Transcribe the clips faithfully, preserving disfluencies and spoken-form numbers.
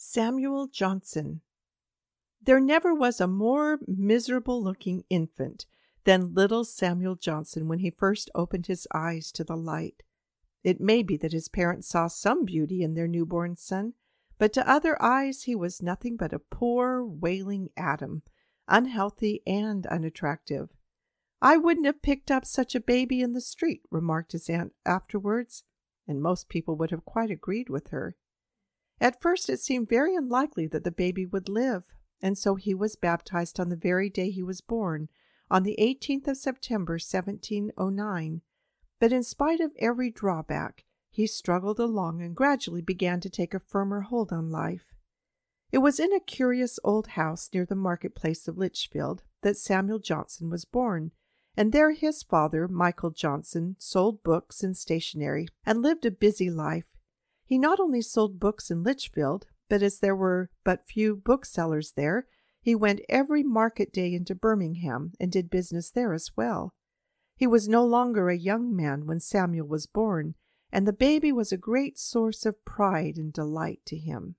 Samuel Johnson. There never was a more miserable-looking infant than little Samuel Johnson when he first opened his eyes to the light. It may be that his parents saw some beauty in their newborn son, but to other eyes he was nothing but a poor, wailing atom, unhealthy and unattractive. "I wouldn't have picked up such a baby in the street," remarked his aunt afterwards, and most people would have quite agreed with her. At first it seemed very unlikely that the baby would live, and so he was baptized on the very day he was born, on the eighteenth of September, seventeen oh nine. But in spite of every drawback, he struggled along and gradually began to take a firmer hold on life. It was in a curious old house near the marketplace of Litchfield that Samuel Johnson was born, and there his father, Michael Johnson, sold books and stationery and lived a busy life. He not only sold books in Litchfield, but as there were but few booksellers there, he went every market day into Birmingham and did business there as well. He was no longer a young man when Samuel was born, and the baby was a great source of pride and delight to him.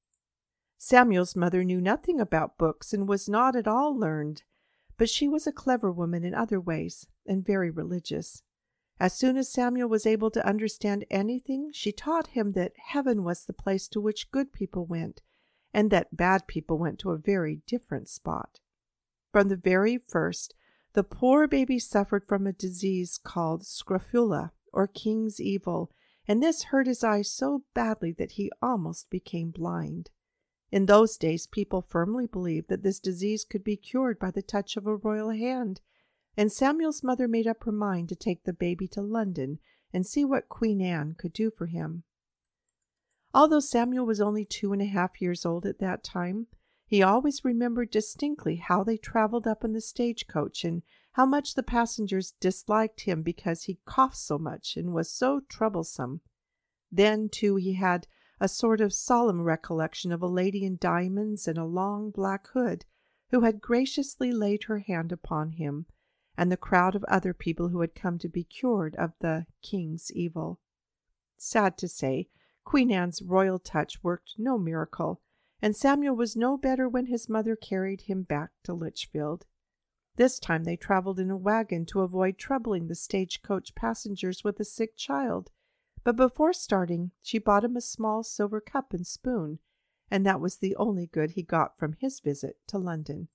Samuel's mother knew nothing about books and was not at all learned, but she was a clever woman in other ways and very religious. As soon as Samuel was able to understand anything, she taught him that heaven was the place to which good people went, and that bad people went to a very different spot. From the very first, the poor baby suffered from a disease called scrofula, or king's evil, and this hurt his eyes so badly that he almost became blind. In those days, people firmly believed that this disease could be cured by the touch of a royal hand, and Samuel's mother made up her mind to take the baby to London and see what Queen Anne could do for him. Although Samuel was only two and a half years old at that time, he always remembered distinctly how they traveled up in the stagecoach and how much the passengers disliked him because he coughed so much and was so troublesome. Then, too, he had a sort of solemn recollection of a lady in diamonds and a long black hood who had graciously laid her hand upon him, and the crowd of other people who had come to be cured of the king's evil. Sad to say, Queen Anne's royal touch worked no miracle, and Samuel was no better when his mother carried him back to Litchfield. This time they traveled in a wagon to avoid troubling the stagecoach passengers with a sick child, but before starting she bought him a small silver cup and spoon, and that was the only good he got from his visit to London.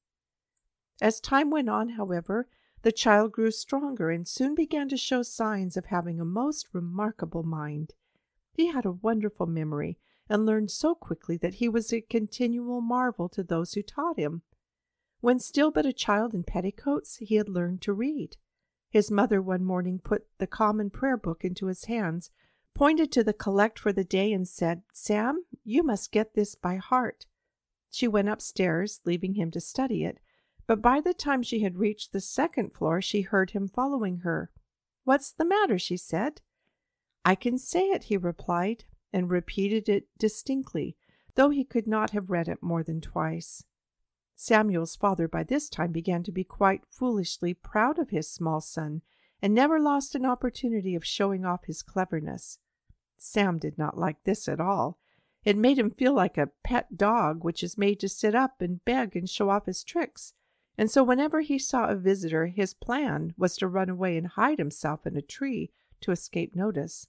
As time went on, however, the child grew stronger and soon began to show signs of having a most remarkable mind. He had a wonderful memory and learned so quickly that he was a continual marvel to those who taught him. When still but a child in petticoats, he had learned to read. His mother one morning put the common prayer book into his hands, pointed to the collect for the day, and said, "Sam, you must get this by heart." She went upstairs, leaving him to study it, but by the time she had reached the second floor, she heard him following her. "What's the matter?" she said. "I can say it," he replied, and repeated it distinctly, though he could not have read it more than twice. Samuel's father by this time began to be quite foolishly proud of his small son, and never lost an opportunity of showing off his cleverness. Sam did not like this at all. It made him feel like a pet dog which is made to sit up and beg and show off his tricks, and so whenever he saw a visitor, his plan was to run away and hide himself in a tree to escape notice.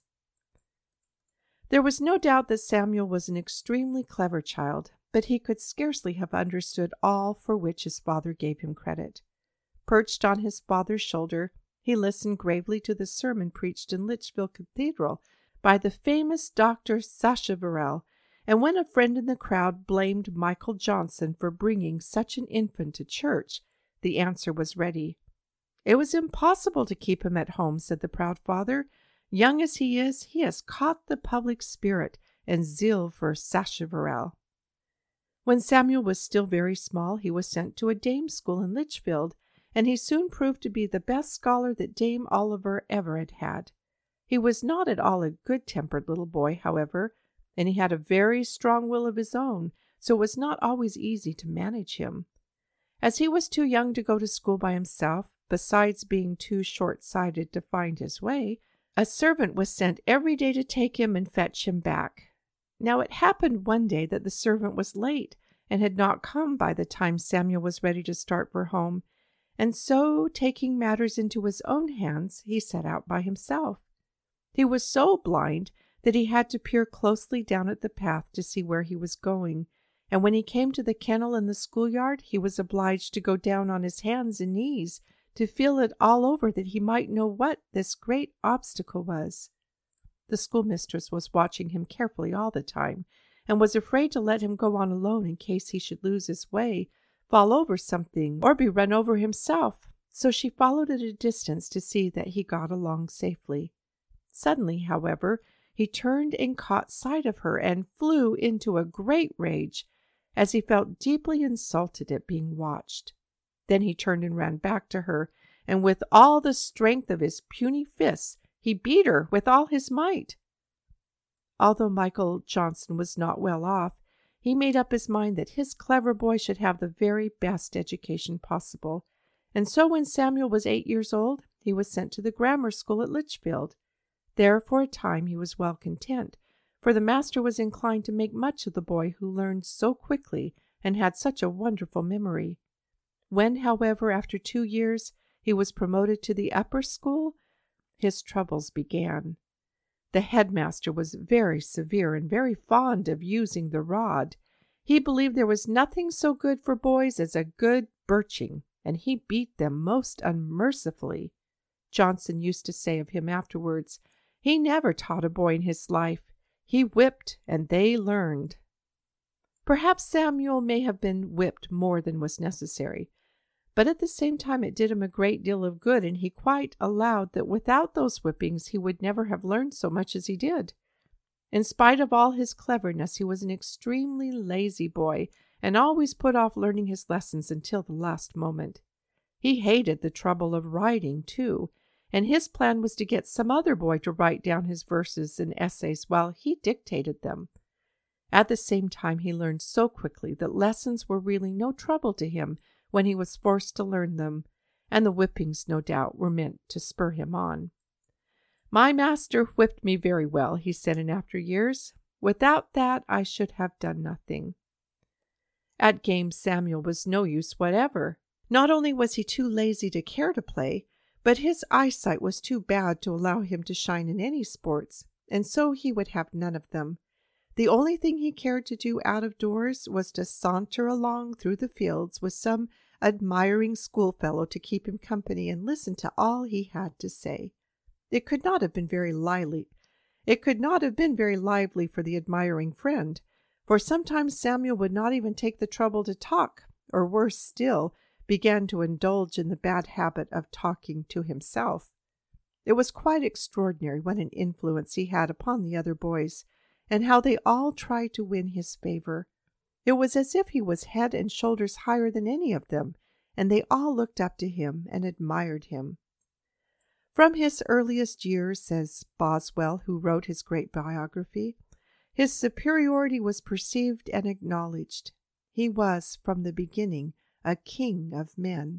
There was no doubt that Samuel was an extremely clever child, but he could scarcely have understood all for which his father gave him credit. Perched on his father's shoulder, he listened gravely to the sermon preached in Lichfield Cathedral by the famous Doctor Sacheverell, and when a friend in the crowd blamed Michael Johnson for bringing such an infant to church, the answer was ready. "It was impossible to keep him at home," said the proud father. "Young as he is, he has caught the public spirit and zeal for Sacheverell." When Samuel was still very small, he was sent to a dame's school in Litchfield, and he soon proved to be the best scholar that Dame Oliver ever had had. He was not at all a good-tempered little boy, however, and he had a very strong will of his own, so it was not always easy to manage him. As he was too young to go to school by himself, besides being too short-sighted to find his way, a servant was sent every day to take him and fetch him back. Now it happened one day that the servant was late and had not come by the time Samuel was ready to start for home, and so, taking matters into his own hands, he set out by himself. He was so blind that he had to peer closely down at the path to see where he was going, and when he came to the kennel in the schoolyard, he was obliged to go down on his hands and knees to feel it all over that he might know what this great obstacle was. The schoolmistress was watching him carefully all the time, and was afraid to let him go on alone in case he should lose his way, fall over something, or be run over himself, so she followed at a distance to see that he got along safely. Suddenly, however, he turned and caught sight of her and flew into a great rage, as he felt deeply insulted at being watched. Then he turned and ran back to her, and with all the strength of his puny fists, he beat her with all his might. Although Michael Johnson was not well off, he made up his mind that his clever boy should have the very best education possible, and so when Samuel was eight years old, he was sent to the grammar school at Litchfield. There for a time he was well content, for the master was inclined to make much of the boy who learned so quickly and had such a wonderful memory. When, however, after two years, he was promoted to the upper school, his troubles began. The headmaster was very severe and very fond of using the rod. He believed there was nothing so good for boys as a good birching, and he beat them most unmercifully. Johnson used to say of him afterwards, "He never taught a boy in his life. He whipped, and they learned." Perhaps Samuel may have been whipped more than was necessary, but at the same time it did him a great deal of good, and he quite allowed that without those whippings he would never have learned so much as he did. In spite of all his cleverness, he was an extremely lazy boy, and always put off learning his lessons until the last moment. He hated the trouble of writing, too, and his plan was to get some other boy to write down his verses and essays while he dictated them. At the same time, he learned so quickly that lessons were really no trouble to him when he was forced to learn them, and the whippings, no doubt, were meant to spur him on. "My master whipped me very well," he said in after years. "Without that, I should have done nothing." At games, Samuel was no use whatever. Not only was he too lazy to care to play, but his eyesight was too bad to allow him to shine in any sports, and so he would have none of them. The only thing he cared to do out of doors was to saunter along through the fields with some admiring schoolfellow to keep him company and listen to all he had to say. It could not have been very lively. It could not have been very lively for the admiring friend, for sometimes Samuel would not even take the trouble to talk, or worse still, began to indulge in the bad habit of talking to himself. It was quite extraordinary what an influence he had upon the other boys, and how they all tried to win his favor. It was as if he was head and shoulders higher than any of them, and they all looked up to him and admired him. From his earliest years, says Boswell, who wrote his great biography, his superiority was perceived and acknowledged. He was, from the beginning, a king of men.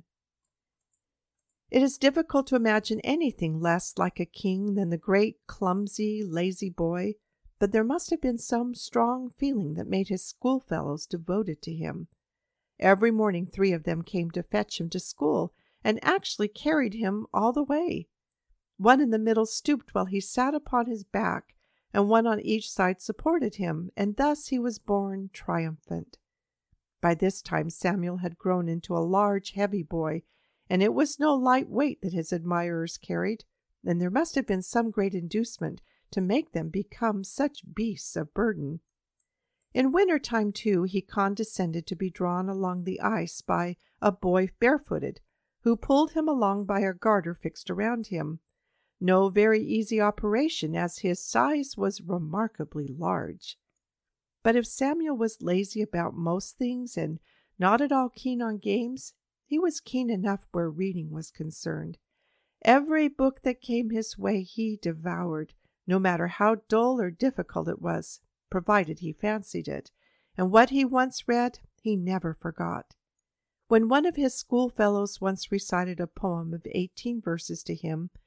It is difficult to imagine anything less like a king than the great, clumsy, lazy boy, but there must have been some strong feeling that made his schoolfellows devoted to him. Every morning three of them came to fetch him to school, and actually carried him all the way. One in the middle stooped while he sat upon his back, and one on each side supported him, and thus he was borne triumphant. By this time Samuel had grown into a large, heavy boy, and it was no light weight that his admirers carried, and there must have been some great inducement to make them become such beasts of burden. In winter time, too, he condescended to be drawn along the ice by a boy barefooted, who pulled him along by a garter fixed around him. No very easy operation, as his size was remarkably large. But if Samuel was lazy about most things and not at all keen on games, he was keen enough where reading was concerned. Every book that came his way he devoured, no matter how dull or difficult it was, provided he fancied it, and what he once read he never forgot. When one of his schoolfellows once recited a poem of eighteen verses to him,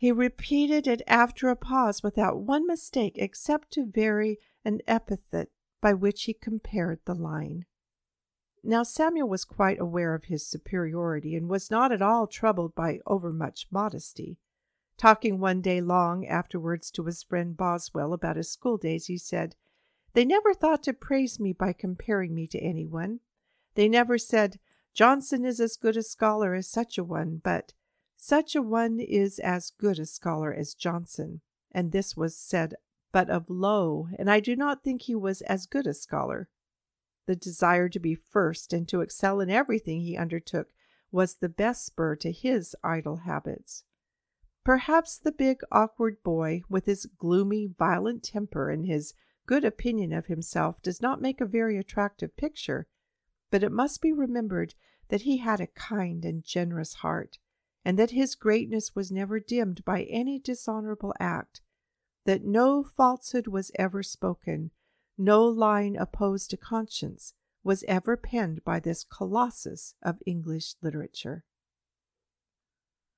He repeated it after a pause without one mistake except to vary an epithet by which he compared the line. Now Samuel was quite aware of his superiority and was not at all troubled by overmuch modesty. Talking one day long afterwards to his friend Boswell about his school days, he said, "They never thought to praise me by comparing me to anyone. They never said, 'Johnson is as good a scholar as such a one,' but 'such a one is as good a scholar as Johnson.' And this was said but of Lowe, and I do not think he was as good a scholar." The desire to be first and to excel in everything he undertook was the best spur to his idle habits. Perhaps the big, awkward boy, with his gloomy, violent temper and his good opinion of himself, does not make a very attractive picture, but it must be remembered that he had a kind and generous heart, and that his greatness was never dimmed by any dishonorable act, that no falsehood was ever spoken, no line opposed to conscience was ever penned by this colossus of English literature.